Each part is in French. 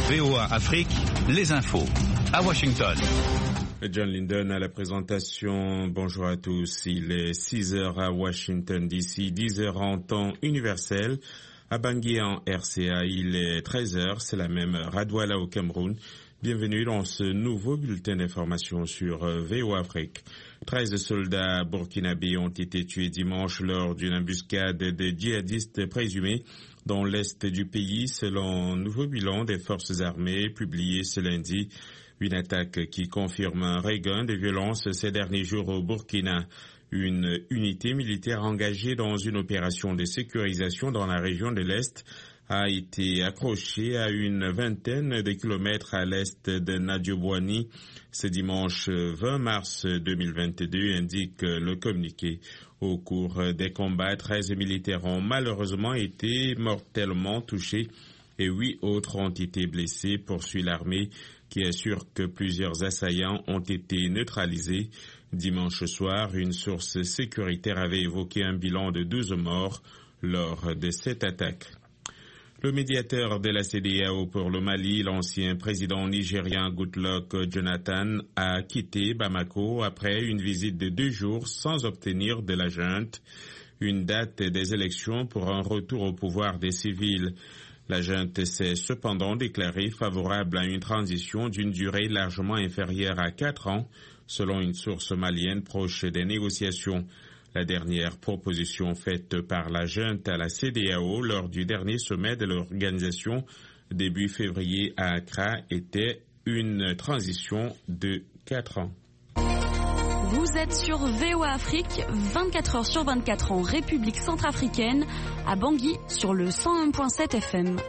VOA Afrique, les infos. À Washington. John Linden à la présentation. Bonjour à tous. Il est 6h à Washington DC, 10h en temps universel. À Bangui en RCA, il est 13h. C'est la même heure à Douala au Cameroun. Bienvenue dans ce nouveau bulletin d'information sur VOA Afrique. 13 soldats burkinabés ont été tués dimanche lors d'une embuscade des djihadistes présumés dans l'est du pays, selon un nouveau bilan des forces armées publié ce lundi. Une attaque qui confirme un regain de violence ces derniers jours au Burkina. Une unité militaire engagée dans une opération de sécurisation dans la région de l'Est a été accrochée à une vingtaine de kilomètres à l'est de Nadjobouani ce dimanche 20 mars 2022, indique le communiqué. Au cours des combats, 13 militaires ont malheureusement été mortellement touchés et 8 autres ont été blessés, poursuit l'armée, qui assure que plusieurs assaillants ont été neutralisés. Dimanche soir, une source sécuritaire avait évoqué un bilan de 12 morts lors de cette attaque. Le médiateur de la CEDEAO pour le Mali, l'ancien président nigérien Goodluck Jonathan, a quitté Bamako après une visite de 2 jours sans obtenir de la junte une date des élections pour un retour au pouvoir des civils. La junte s'est cependant déclarée favorable à une transition d'une durée largement inférieure à 4 ans, selon une source malienne proche des négociations. La dernière proposition faite par la junte à la CEDEAO lors du dernier sommet de l'organisation début février à Accra était une transition de 4 ans. Vous êtes sur VOA Afrique, 24 heures sur 24 en République centrafricaine, à Bangui sur le 101.7 FM.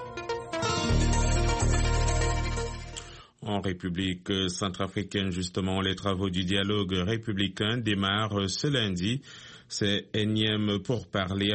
En République centrafricaine, justement, les travaux du dialogue républicain démarrent ce lundi. Ces énièmes pourparlers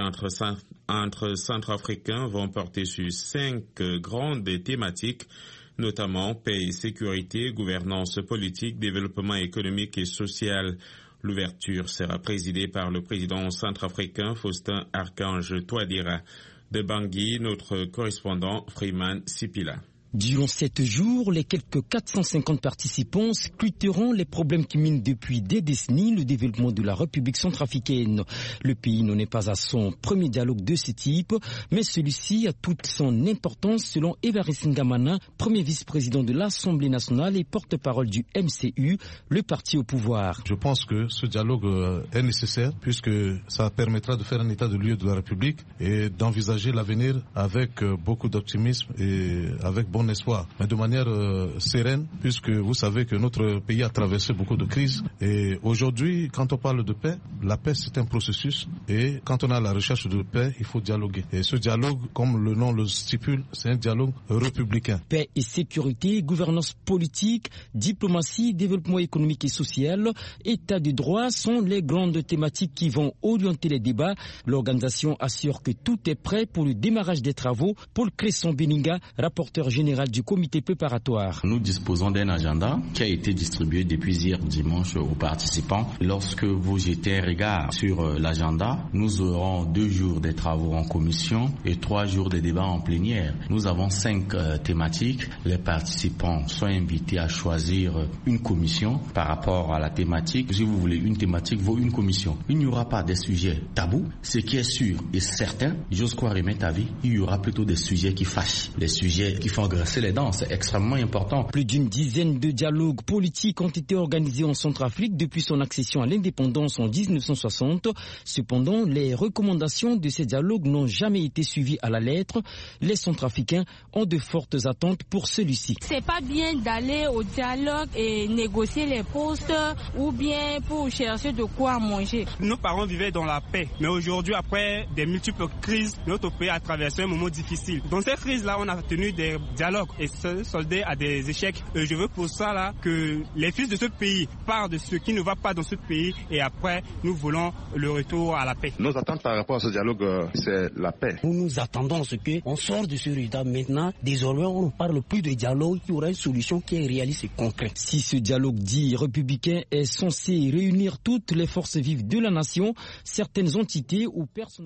entre centrafricains vont porter sur 5 grandes thématiques, notamment paix et sécurité, gouvernance politique, développement économique et social. L'ouverture sera présidée par le président centrafricain Faustin Archange Touadéra. De Bangui, notre correspondant Freeman Sipila. Durant 7 jours, les quelques 450 participants scruteront les problèmes qui minent depuis des décennies le développement de la République centrafricaine. Le pays n'en est pas à son premier dialogue de ce type, mais celui-ci a toute son importance selon Évariste Ngamana, premier vice-président de l'Assemblée nationale et porte-parole du MCU, le parti au pouvoir. Je pense que ce dialogue est nécessaire puisque ça permettra de faire un état de lieu de la République et d'envisager l'avenir avec beaucoup d'optimisme et avec bon espoir, mais de manière sereine, puisque vous savez que notre pays a traversé beaucoup de crises. Et aujourd'hui, quand on parle de paix, la paix c'est un processus. Et quand on a la recherche de paix, il faut dialoguer. Et ce dialogue, comme le nom le stipule, c'est un dialogue républicain. Paix et sécurité, gouvernance politique, diplomatie, développement économique et social, état de droit sont les grandes thématiques qui vont orienter les débats. L'organisation assure que tout est prêt pour le démarrage des travaux. Paul Cresson-Beninga, rapporteur général du comité préparatoire. Nous disposons d'un agenda qui a été distribué depuis hier dimanche aux participants. Lorsque vous jetez un regard sur l'agenda, nous aurons 2 jours de travaux en commission et 3 jours de débats en plénière. Nous avons 5 thématiques. Les participants sont invités à choisir une commission par rapport à la thématique. Si vous voulez une thématique, vaut une commission. Il n'y aura pas des sujets tabous. Ce qui est sûr et certain, j'ose croire et mettre avis, il y aura plutôt des sujets qui fâchent, des sujets qui font c'est les dents, c'est extrêmement important. Plus d'une dizaine de dialogues politiques ont été organisés en Centrafrique depuis son accession à l'indépendance en 1960. Cependant, les recommandations de ces dialogues n'ont jamais été suivies à la lettre. Les Centrafricains ont de fortes attentes pour celui-ci. C'est pas bien d'aller au dialogue et négocier les postes ou bien pour chercher de quoi manger. Nos parents vivaient dans la paix, mais aujourd'hui, après des multiples crises, notre pays a traversé un moment difficile. Dans cette crise-là, on a tenu des dialogues et se solder à des échecs. Je veux pour ça là que les fils de ce pays parlent de ce qui ne va pas dans ce pays et après nous voulons le retour à la paix. Nos attentes par rapport à ce dialogue, c'est la paix. Nous attendons ce qu'on sort de ce résultat maintenant. Désormais, on ne parle plus de dialogue, il y aura une solution qui est réaliste et concrète. Si ce dialogue dit républicain est censé réunir toutes les forces vives de la nation, certaines entités ou personnes